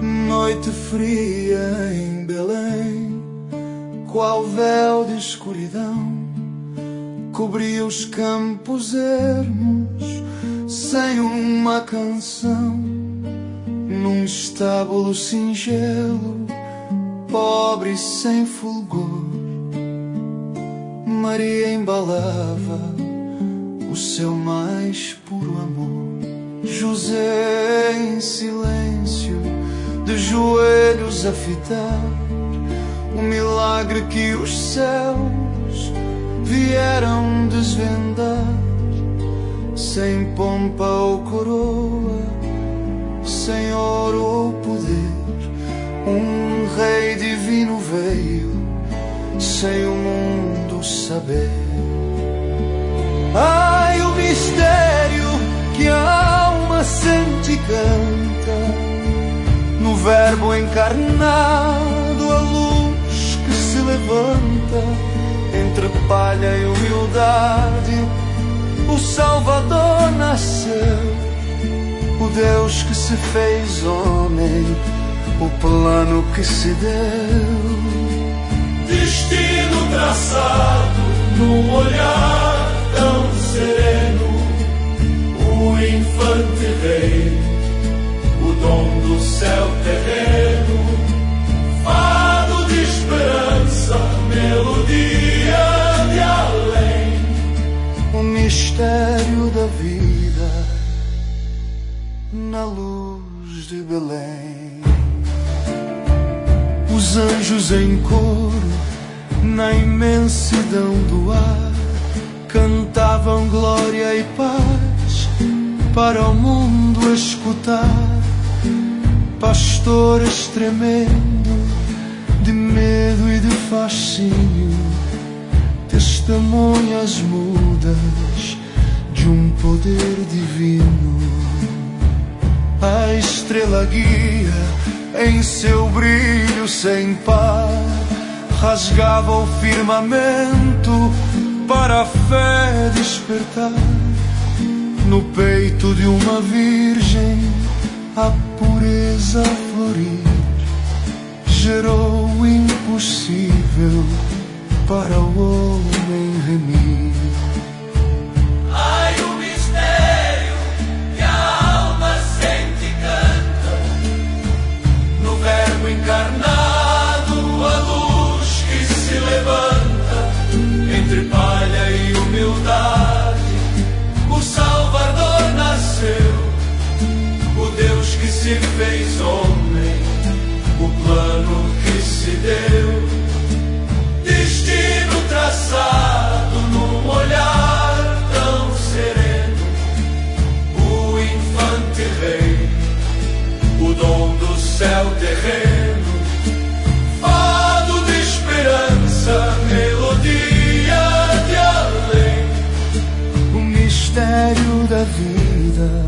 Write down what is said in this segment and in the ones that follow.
Noite fria em Belém, qual véu de escuridão cobria os campos ermos sem uma canção. Num estábulo singelo, pobre e sem fulgor, Maria embalava o seu mais puro amor. José em silêncio, de joelhos a fitar o milagre que os céus vieram desvendar. Sem pompa ou coroa, sem ouro ou poder, um rei divino veio, sem o mundo saber. Ai, o mistério que a alma sente e canta, no verbo encarnado, a luz que se levanta. Entre palha e humildade, o Salvador nasceu, o Deus que se fez homem, o plano que se deu. Destino traçado num olhar tão sereno, o infante rei, o dom do céu terreno, fado de esperança, melodia de além. O mistério da vida na luz de Belém. Os anjos em coro, na imensidão do ar, cantavam glória e paz para o mundo escutar. Pastores tremendo de medo e de fascínio, testemunhas mudas de um poder divino. A estrela guia em seu brilho sem par rasgava o firmamento para a fé despertar. No peito de uma virgem a pureza florir, gerou o impossível para o homem remir. Ai, o mistério que a alma sente e canta, no verbo encarnado, a luz que se levanta. Entre palha e humildade, o Salvador nasceu, o Deus que se fez homem, o plano que se deu. Destino traçado num olhar tão sereno, o infante rei, o dom do céu terreno, fado de esperança, melodia de além. O mistério da vida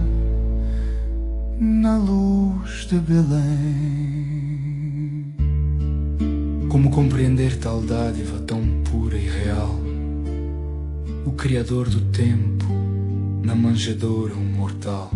na luz de Belém. Como compreender tal dádiva tão pura e real? O Criador do tempo, na manjedoura um mortal.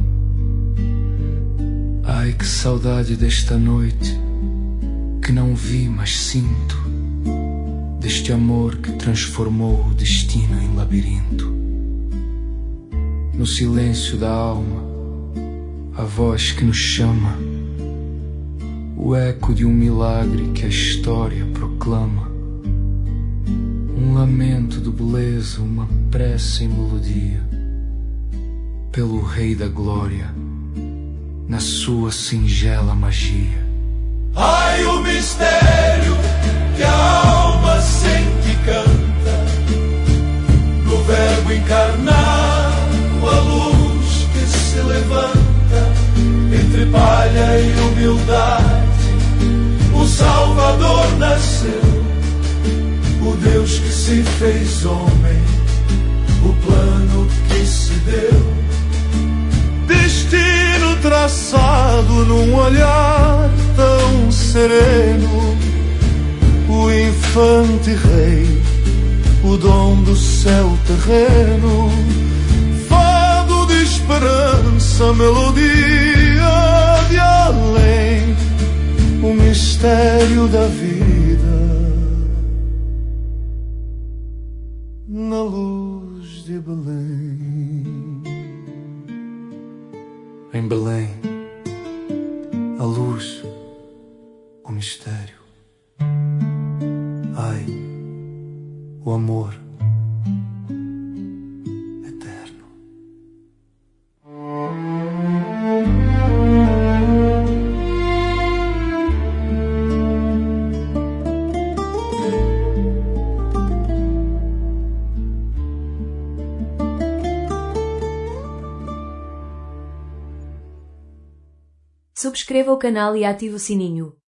Ai, que saudade desta noite, que não vi, mas sinto, deste amor que transformou o destino em labirinto. No silêncio da alma, a voz que nos chama, o eco de um milagre que a história proclama. Um lamento de beleza, uma prece em melodia, pelo Rei da Glória, na sua singela magia. Ai, o mistério que a alma sente e canta, no verbo encarnado, a luz que se levanta. Entre palha e humildade, o Salvador nasceu, o Deus que se fez homem, o plano que se deu. Destino traçado num olhar tão sereno, o infante rei, o dom do céu terreno, fado de esperança, melodia de além. mistério da vida na luz de Belém. Em Belém, a luz, o mistério. Ai, o amor eterno. Subscreva o canal e ative o sininho.